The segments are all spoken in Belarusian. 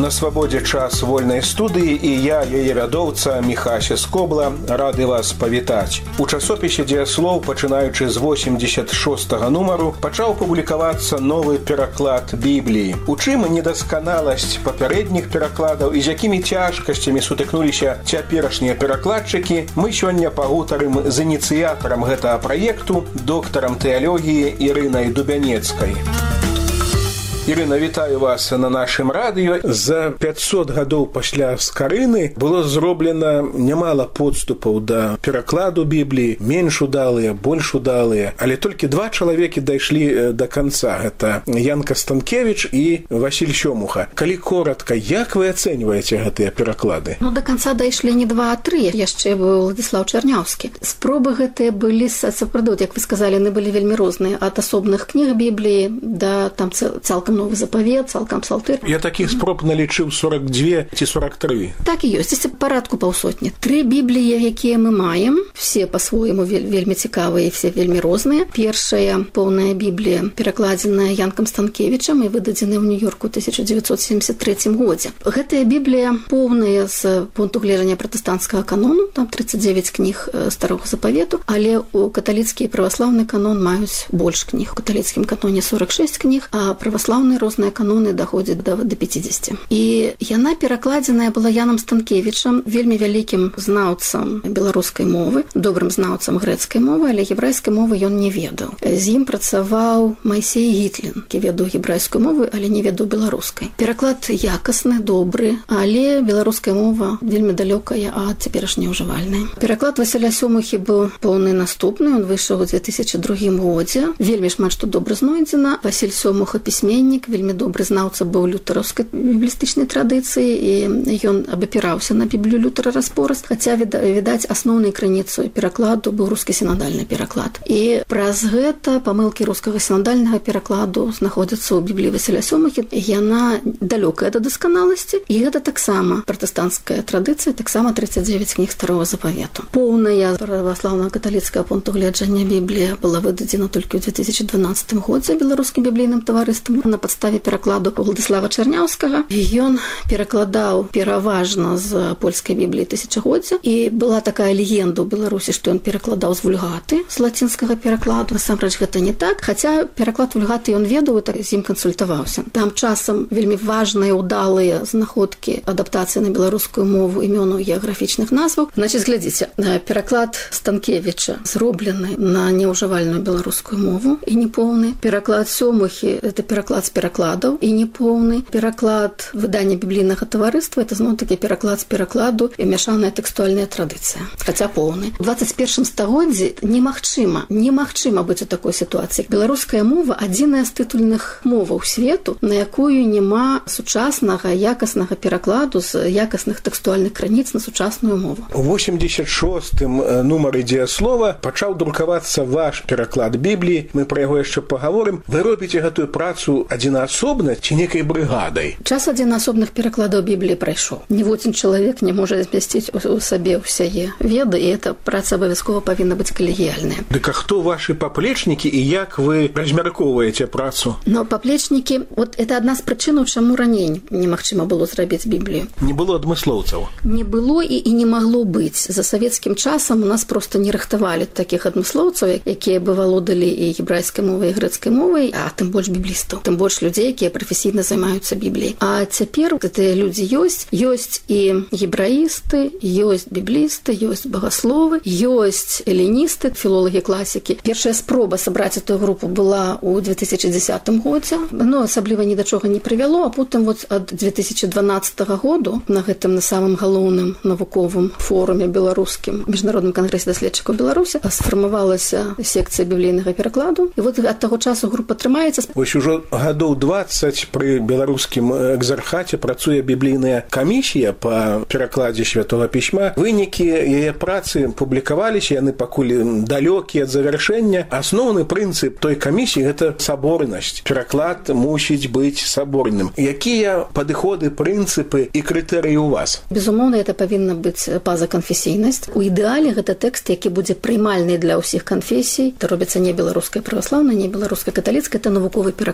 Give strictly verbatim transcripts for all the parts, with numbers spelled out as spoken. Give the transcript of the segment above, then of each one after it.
На свабодзе час вольнай студыі і я, яе вядоўца Міхася Скобла, рады вас павітаць. У часопісе «Дзеяслоў», пачынаючы з восемьдесят шостага нумару, пачаў публікавацца новы пераклад Бібліі. У чым недасканаласць папярэдніх перакладаў і з якімі цяжкасцямі сутыкнуліся цяперашнія перакладчыкі, мы сёння пагутарым з ініцыятарам гэтага праекту, доктарам тэалогіі Ірынай Дубянецкай. Ірына, вітаю вас на нашым радыё. За пятьсот гадоў пасля скарыны было зроблена нямала подступаў да перакладу Бібліі, менш удалыя, больш удалыя, але толькі два чалавекі дайшлі да канца. Гэта Янка Станкевіч і Васіль Сёмуха. Калі коротка, як вы ацэньваеце гэтыя пераклады? Ну, да канца дайшлі не два, а тры. Яшчэ быў Владислав Чарняўскі. Спробы гэтыя былі, сапраўды, як вы сказалі, яны былі вельмі розныя. Ад асобных кніг Бібліі да там цалкам новы запавет, цалкам псалтыр. Я такіх спроб налічыў сорок два ці сорок три. Так і ёсць, це парадку паўсотні. Тры Бібліі, якія мы маем, все па-свойму вельмі цікавыя і все вельмі розныя. Першая поўная Біблія, перакладзеная Янкам Станкевічам і выдадзеная ў Нью-Йорку ў тысяча дзевяцьсот семьдесят третьем годзе. Гэтая Біблія поўная з пункту гледжання пратэстанцкага канону, там тридцать девять кніг старога запавету, але у каталіцкі і праваслаўны канон маюць больш кніг. У каталіцкім каноне сорок шесть кніг, а праваслаўны розныя каноны даходзяць да, да пятьдесят. І яна перакладзеная была Янам Станкевічам, вельмі вялікім знаўцам беларускай мовы, добрым знаўцам грэцкай мовы, але гебрайскай мовы ён не ведаў. З ім працаваў Майсей Гітлін, які ведаў гебрайскую мову, але не ведаў беларускай. Пераклад якасны, добры, але беларуская мова вельмі далёкая ад цяперашняй ужывальнай. Пераклад Васіля Сёмухі быў поўны наступны, ён выйшаў у две тысячи другім годзе. Вельмі шмат што добра знойдзена. Васіль Сёмуха пісьменнік, вельмі добры знаўца быў лютараўскай біблістычнай традыцыі, і ён абапіраўся на Біблію Лютара Распораз, хаця, відаць, асноўнай крыніцай перакладу быў рускі сінодальны пераклад. І праз гэта памылкі рускага сінодальнага перакладу знаходзяцца ў Бібліі Васіля Сёмухі. Яна далёкая да дасканаласці, і гэта таксама пратэстанцкая традыцыя, таксама тридцать девять кніг старога запавету. Поўная праваслаўна-каталіцкая пункту гледжання Біблія была выдадзена толькі ў две тысячи дванадцатым годзе беларускім біблійным таварыствам на падставе перакладу Владислава Чарняўскага. Ён перакладаў пераважна з польскай Бібліі тысячагоддзя, і была такая легенда ў Беларусі, што ён перакладаў з вульгаты, з лацінскага перакладу. Насамрэч гэта не так, хаця пераклад вульгаты ён ведаў і так з ім кансультаваўся. Там часам вельмі важныя, удалыя знаходкі адаптацыі на беларускую мову імёнаў геаграфічных назваў. Значыць, глядзіце, пераклад Станкевіча зроблены на неўжывальную беларускую мову і непоўны. Пераклад Сёмухі — это пераклад з перакладаў і непоўны. Пераклад выдання біблійнага таварыства — это зноў-такі пераклад з перакладу і мяшаная тэкстуальная традыцыя, хаця поўны. У двадцать первым стагоддзі немагчыма, немагчыма быць у такой сітуацыі. Беларуская мова — адзіная з тытульных моваў свету, на якую няма сучаснага, якаснага перакладу з якасных тэкстуальных крыніц на сучасную мову. У восемьдесят шостым нумары «Дзеяслова» пачаў друкавацца ваш пераклад Бібліі. Мы пра яго яшчэ пагаворым. Вы робіце гэтую працу адзінаасобна ці некай брыгадай? Час адзінаасобных перакладаў Бібліі прайшоў. Ніводзін чалавек не можа змясціць у сабе ўсяе веды, і эта праца абавязкова павінна быць калегіяльная. Дык а хто вашы паплечнікі і як вы размяркоўваеце працу? Но паплечнікі, вот это адна з прычынаў, чаму раней немагчыма было зрабіць Біблію. Не было адмыслоўцаў? Не было і, і не магло быць. За савецкім часам у нас проста не рыхтавалі такіх адмыслоўцаў, якія бы валодалі і гебрайскай мовай, і грэцкай мовай, а тым больш біблістаў, тым больш людзей, якія прафесійна займаюцца Бібліяй. А цяпер гэтыя людзі ёсць, ёсць і гебраісты, ёсць біблісты, ёсць багасловы, ёсць эліністы, філолагі класікі. Першая спроба сабраць эту групу была ў две тысячи десятым годзе, но асабліва ні да чога не прывяло, а потым вот ад две тысячи дванаццатага году на гэтым на самым галоўным навуковым форуме беларускім міжнародным кангрэсе даследчыкаў Беларусі сфармавалася секцыя біблійнага перакладу, і вот ад таго часу група трымаецца. Вось ужо гадоў двадцать пры беларускім экзархаце працуе біблійная камісія па перакладзе святога пісьма. Вынікі яе працы публікаваліся, яны пакуль далёкія ад завяршэння. Асноўны прынцып той камісіі — гэта саборнасць. Пераклад мусіць быць саборным. Якія падыходы, прынцыпы і крытэрыі ў вас? Безумоўна, это павінна быць пазаканфесійнасць. У ідэале гэта тэкст, які будзе прымальны для ўсіх канфесій. Это робіцца не беларускай праваслаўнай, не беларускай каталіцкай, это навуковы пераклад.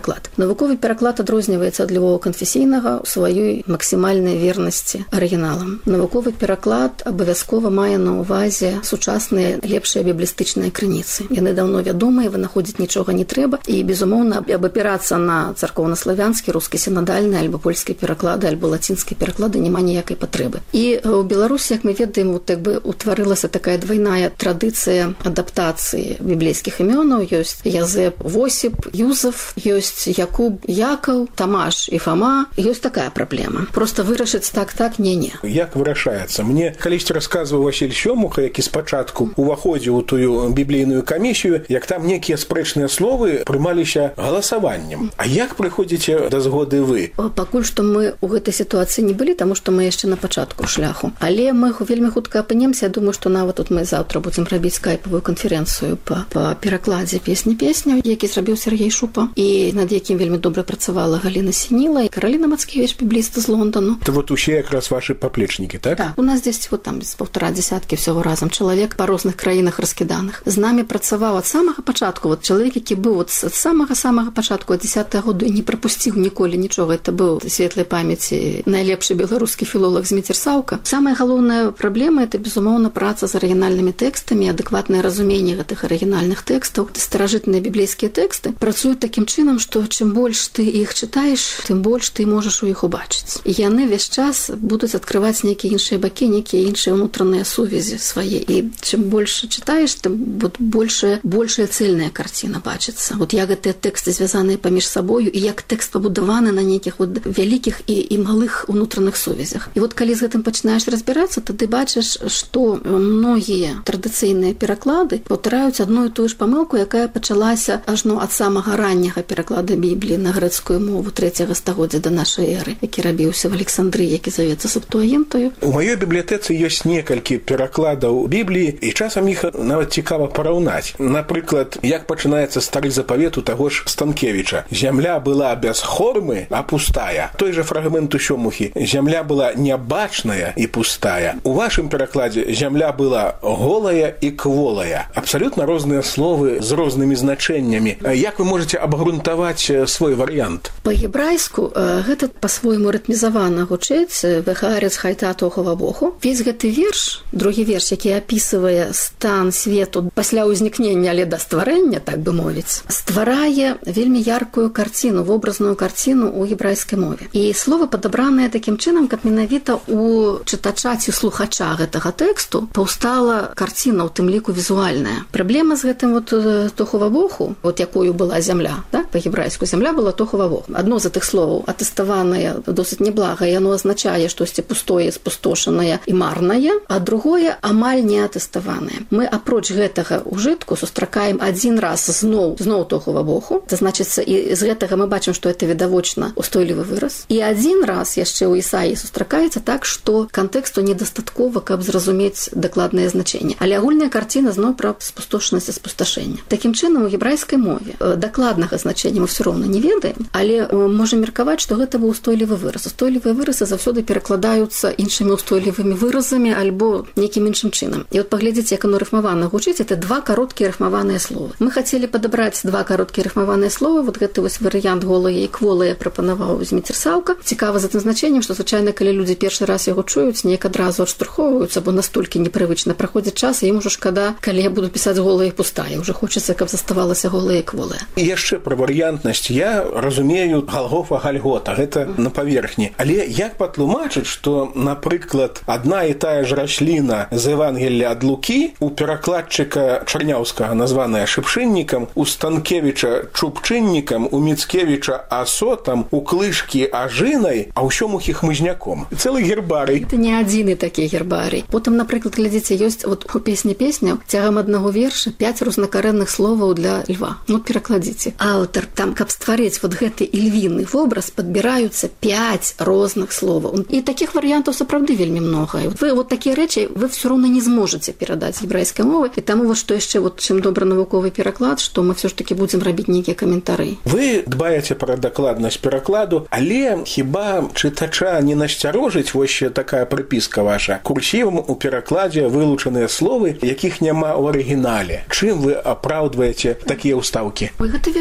Навуковы пераклад адрозніваецца ад любого канфесійнага ў сваёй максімальнай вернасці арыгіналам. Навуковы пераклад абавязкова мае на ўвазе сучасныя лепшыя біблістычныя крыніцы. Яны даўно вядомыя, вынаходзіць нічога не трэба, і, безумоўна, абапірацца на царкоўна-славянскі, рускі сінадальны, альбо польскі пераклады, альбо лацінскі пераклады няма ніякай патрэбы. І ў Беларусі, як мы ведаем, вот, як бы утварылася такая двойная традыцыя адаптацыі біблейскіх імёнаў. Ёсць Язэп, Восіп, Юзеф, ёсць Якуб, Якаў, Тамаш і Фама. Ёсць такая праблема. Просто вырашыць так-так, не-не. Як вырашаецца? Мне калісьці расказваў Васіль Сёмуха, які спачатку уваходзіў у тую біблійную камісію, як там некія спрэчныя словы прымаліся галасаваннем. А як прыходзіце да згоды вы? Пакуль што мы ў гэтай сітуацыі не былі, таму што мы яшчэ на пачатку шляху. Але мы вельмі хутка апынемся. Я думаю, што нават тут мы заўтра будзем рабіць скайпавую канферэнцыю па, па перакладзе песні-песню, які зрабіў Сергей Шупа, і над якім вельмі добра працавала Галіна Сініла і Караліна Мацкевіч, бібліст з Лондану. Это вот усе якраз ваши паплечнікі, так? Так. У нас здесь вот там з паўтара дзесяткі всього разом чалавек па розных краінах раскіданых. З намі працаваў ад самага пачатку. Вот чалавек, які быў вот з самага-самага пачатку, ад дзесятага году, і не прапусціў ніколі нічога. Это быў светлай памяці найлепшы беларускі філолог Зміцер Саўка. Самая галоўная праблема — это, безумоўна, праца з арыгінальнымі тэкстамі, адэкватнае разуменне гэтых арыгінальных тэкстаў. Старажытныя біблейскія тэксты працуюць такім чынам, што чым больш ты іх чытаеш, тым больш ты можаш у іх убачыць. І яны весь час будуць адкрываць нейкія іншыя бакі, нейкія іншыя ўнутраныя сувязі свае. І чым больш чытаеш, тым вот большая, большая цельная карціна бачыцца. Вот як гэтыя тэксты звязаныя паміж сабою, і як тэкст пабудаваны на нейкіх вот вялікіх і, і малых унутраных сувязях. І вот калі з гэтым пачынаеш разбірацца, то ты бачыш, што многія традыцыйныя пераклады паўтараюць адну і тую ж памылку, якая пачалася ажно ад самага ранняга пераклада Бібліі на грэцкую мову трэцяга стагоддзя да нашай эры, які рабіўся в Александрыі, які завецца Септуагінтаю. У маёй бібліятэцы ёсць некалькі перакладаў Бібліі, і часам іх нават цікава параўнаць. Напрыклад, як пачынаецца стары запавет у таго ж Станкевіча. Зямля была без формы, а пустая. Той же фрагмент у Сёмухі. Зямля была нябачная і пустая. У вашым перакладзе зямля была голая і кволая. Абсалютна розныя словы з рознымі значэннямі. Як вы можете абгрунтаваць свой варыянт? Па-гебрайску гэта па-свойму рытмізавана гучыць «Вехарец хайтату ховабоху». Весь гэты верш, другі верш, які апісвае стан свету пасля ўзнікнення, але да стварэння, так бы мовіць, стварае вельмі яркую карціну, вобразную карціну ў гебрайскай мове. І словы падабраныя такім чынам, каб менавіта у чытача ці слухача гэтага тэксту паўстала карціна, у тым ліку візуальная. Праблема з гэтым вот тоховабоху, вот якою была зямля, да? Па-гебрайску зямля была тоховабоху. Адно з гэтых словаў атэставанае досыць неблага, і яно азначае штосьці пустое, спустошанае і марнае, а другое амаль не атэставанае. Мы апроч гэтага ўжытку сустракаем адзін раз зноў зноў тоховабоху. Це значыцца, і з гэтага мы бачым, што это відавочна устойлівы выраз. І адзін раз яшчэ ў Ісаіі сустракаецца так, што кантэксту недастаткова, каб зразумець дакладнае значэнне. Але агульная карціна зноў пра спустошанасць і спусташэнне. Такім чынам, у гебрайскай мове дакладнага значэння мы все роўна не ведаем, але можам меркаваць, што гэта быў устойлівы выраз. Устойлівыя выразы заўсёды перакладаюцца іншымі устойлівымі выразамі альбо нейкім іншым чынам. І от паглядзіце, як оно рыфмавана гучыць, это два кароткія рыфмаваныя словы. Мы хацелі падабраць два кароткія рыфмаваныя словы. Вот гэты вось варыянт голая і кволая прапанаваў Зміцер Саўка. Цікава за тым значэннем, што звычайна, калі людзі першы раз яго чуюць, неяк адразу адштурхоўваюцца, бо настолькі непрывычна праходзіць час, і ім ужо шкада, калі я буду пісаць голая і пустая. Уже хочацца, каб заставалася голая і кволая. І яшчэ пра варыянтнасць. Я разумею Галгофа, Гальгота, гэта на паверхні. Але як патлумачыць, што, напрыклад, адна і тая ж расліна з Евангелія ад Лукі у перакладчыка Чарняўскага названая шыпшыннікам, у Станкевіча чупчыннікам, у Міцкевіча асотам, у Клышкі ажынай, а ў Сёмухі хмызняком. Цэлы гербарый. Это не адзіны такі гербарый. Потым, напрыклад, глядзіце, ёсць вот у песні-песня цягам аднаго верша пяць рознакарэнных словаў для льва. Ну, перакладзіце. Аўтар там, каб стварыць вот гэты ільвіны вобраз, падбіраюцца пяць розных словаў. І такіх варыянтаў сапраўды вельмі многа. Вы вот такія рэчы вы все роўна не зможаце перадаць гебрайскай мовы. І таму вот што яшчэ вот чым добра навуковы пераклад, што мы все ж таки будзем рабіць нейкія каментары. Вы дбаеце пра дакладнасць перакладу, але хіба чытача не насцярожыць вось такая прыпіска ваша? Курсівам у перакладзе вылучаныя словы, якіх няма ў арыгінале. Чым вы апраўдваеце такія ўстаўкі? Ой, гэта вельмі проста.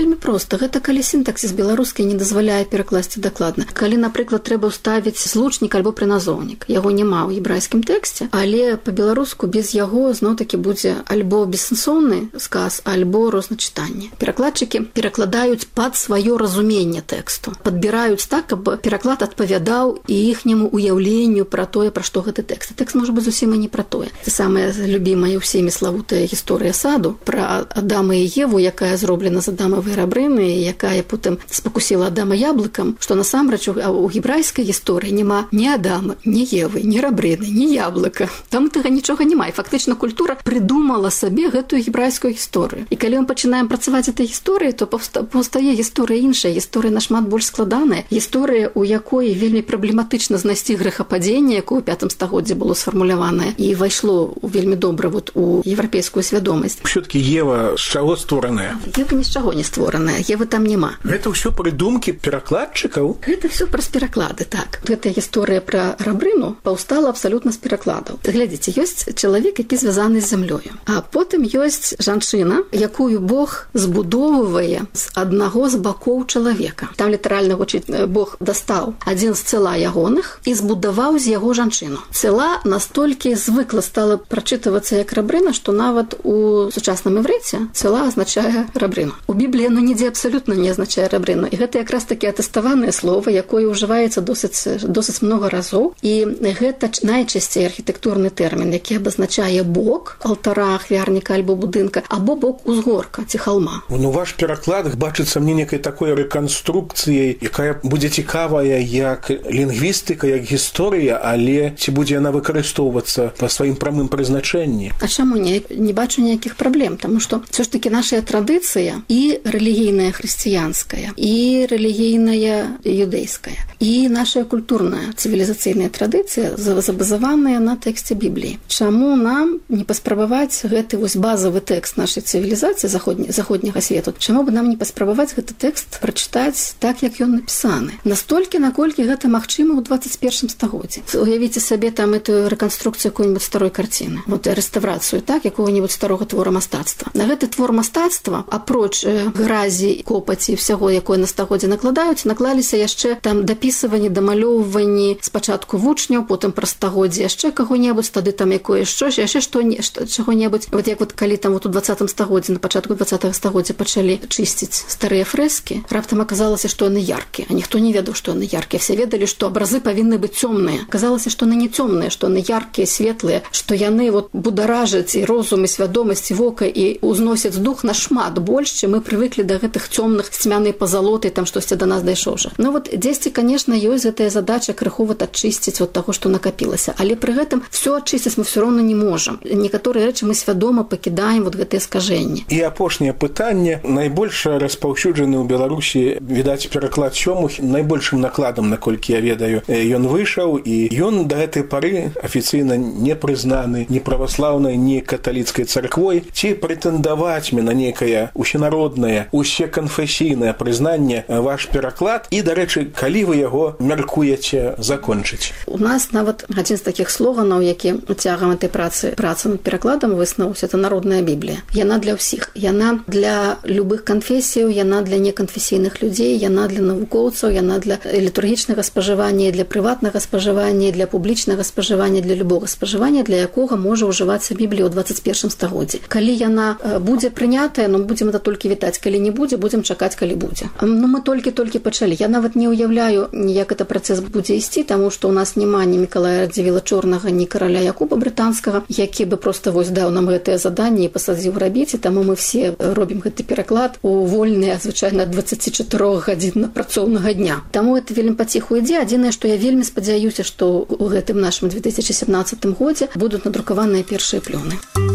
проста. Гэта калі сінтаксіс беларускі не дазваляе перакласці дакладна. Калі, напрыклад, трэба ўставіць злучнік альбо прыназоўнік. Яго няма ў гебрайскім тэксце, але па-беларуску без яго зноў-такі будзе альбо бессэнсоўны сказ, альбо розначытанне. Перакладчыкі перакладаюць пад сваё разуменне тэксту. Падбіраюць так, каб пераклад адпавядаў і іхняму уяўленню пра тое, пра што гэты тэкст. Тэкст можа быць зусім і не пра тое. Це самая любімая ўсімі славутая гісторыя саду пра Адама і Еву, якая зроблена з адамавай рабрыны, якая потым спакусіла Адама яблыкам, што насамрэч у гебрайскай гісторыі няма ні Адама, ні Евы, ні рабрыны, ні яблыка. Там тага нічога няма. І фактычна культура прыдумала сабе гэтую гебрайскую гісторыю. І калі мы пачынаем працаваць этой гісторыі, то паўстае гісторыя іншая, гісторыя нашмат больш складаная, гісторыя, у якой вельмі праблематычна знайсці грэхападзенне, якое ў пятым стагоддзі было сфармуляванае і вайшло вельмі добра вот у еўрапейскую свядомасць. Все-таки Ева з чаго створаная? Ева ні з чаго не створаная, Евы там няма. Гэта ўсё прыдумкі перакладчыкаў? Гэта ўсё праз пераклады, так. Гэтая гісторыя пра рабрыну паўстала абсалютна з перакладаў. Глядзіце, ёсць чалавек, які звязаны з зямлёю. А потым ёсць жанчына, якую Бог збудоўвае з аднаго з бакоў чалавека. Там літаральна гучыць, Бог дастаў адзін з цела ягоных і збудаваў з яго жанчыну. Цела настолькі звыкла стала прачытвацца як рабрына, што нават у сучасным іврыце цела азначае рабрыну. У Бібліі оно нідзе абсалютна не азначае рабрыну. І гэта якраз такі атэставанае слова, якое ўжываецца досыць, досыць много разоў. І гэта найчасцей архітэктурны тэрмін, які абазначае бок алтара, ахвярніка альбо будынка, або бок узгорка ці халма. Ну, ваш пераклад бачыцца мне некай такой рэканструкцыяй, якая будзе цікавая як лінгвістыка, як гісторыя, але ці будзе яна выкарыстоўвацца па сваім прамым прызначэнні? А чаму не? Не бачу ніякіх праблем, таму што все ж таки наша традыцыя і рэлігійная хрысціянская, і рэлігійная юдэйская, і наша культурная цывілізацыйная традыцыя забазаваная на тэксце Бібліі. Чаму нам не паспрабаваць гэты вось базавы тэкст нашай цывілізацыі заходня, заходняга свету? Чаму бы нам не паспрабаваць гэты тэкст прачытаць так, як ён напісаны? Настолькі, наколькі гэта магчыма ў двадцать першым стагоддзі. Уявіце сабе там эту рэканструкцыю какой-нибудь старой карціны, вот рэстаўрацыю, так, якога-нибудь старога твора мастацтва. На гэты твор мастацтва, апроч гразі, копаці і ўсяго, якое на стагоддзе накладаюць, наклаліся яшчэ там дапісыванні, дамалёўванні спачатку вучняў, потым праз стагоддзе яшчэ каго-небудзь, тады там якое што, яшчэ што, чаго-небудзь. Вот як вот калі там вот у двадцатым стагоддзі, на пачатку двадцатага стагоддзя пачалі чысціць старыя фрэскі, раптам аказалася, што яны яркія. А ніхто не ведаў, што яны яркія. Все ведалі, што абразы павінны быць цёмныя. Аказалася, што яны не цёмныя, што яны яркія, светлыя, што яны вот бударажаць і розум, і свядомасць, і вока, і узносяць дух нашмат больш, чым мы прывыклі да гэтых цёмных цьмянай пазалоты, там штосьці да нас дайшоў жа. Ну вот дзесьці, конечно, ёсць гэтая задача крыху вот адчысціць вот таго, што накапілася. Але пры гэтым все адчысціць мы все роўна не можам. Некаторыя рэчы мы свядома пакідаем вот гэтыя скажэнні. І апошняе пытанне. Найбольш распаўсюджаны ў Беларусі, відаць, пераклад Сёмух найбольшым накладам, наколькі я ведаю, ён выйшаў, і ён да гэтай пары афіцыйна не прызнаны ні праваслаўнай, ні каталіцкай царквой. Ці прэтэндаваць на некае усенароднае, усеканфесійнае прызнанне ваш пераклад? І, дарэчы, калі вы яго мяркуеце закончыць? У нас нават адзін з такіх слоганаў, які цягам этой працы, працы над перакладам высноваўся, это народная Біблія. Яна для ўсіх. Яна для любых канфесіяў, яна для неканфесійных людзей, яна для навукоўцаў, яна для літургічнага спажывання, для прыватнага спажывання, для публічнага спажывання, для любога спажывання, для якога можа ўжывацца Біблія ў двадцать першым стагоддзі. Калі яна будзе прынятая, ну будзем это толькі вітаць, калі не будзе, будзем чакаць, калі будзе. Ну мы толькі-толькі пачалі. Я нават не ўяўляю, як это працэс будзе ісці, таму што ў нас няма ні Мікалая Радзівіла Чорнага, ні караля Якуба брытанскага, які бы проста вось даў нам гэтае заданне і пасадзіў рабіць, і таму мы все робім гэты пераклад у вольныя, звычайна дваццацічатырохгадзінна працоўнага дня. Таму это вельмі паціху ідзе. Адзінае, што я вельмі спадзяюся, што ў гэтым нашым две тысячи семнадцатым годзе будуць надрукаваныя першыя плёны.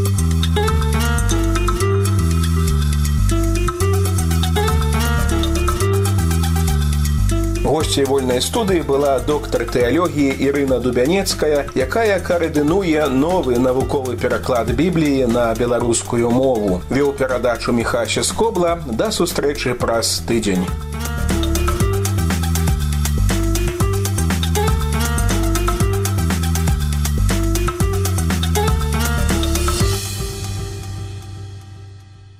Госцей вольнай студыі была доктар тэалогіі Ірына Дубянецкая, якая каардынуе новы навуковы пераклад Бібліі на беларускую мову. Вёў перадачу Міхася Скобла. Да сустрэчы праз тыдзень.